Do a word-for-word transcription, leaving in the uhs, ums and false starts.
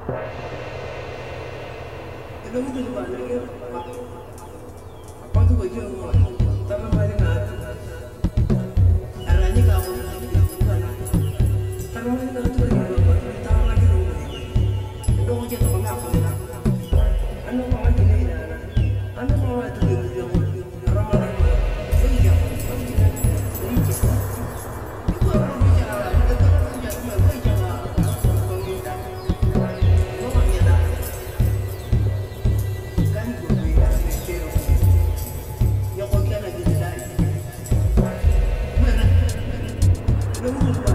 Itu mungkin balik ya. Apa tuh baju ngomong? Tapi malah nggak. Arahnya kamu bukan. Tapi malah nggak tuh lagi. Tahu lagi dong. Itu mau jadi apa nggak? Anu mau aja nih. Anu mau aja tuh yang orang mana? Oh iya. Ini cek. Itu orang bicara. Itu orang bicara. Gue bicara. Peminta. Gue nggak nyadar. Kan gue bilang itu. Ya kok dia lagi di dalam. Mana? Belum.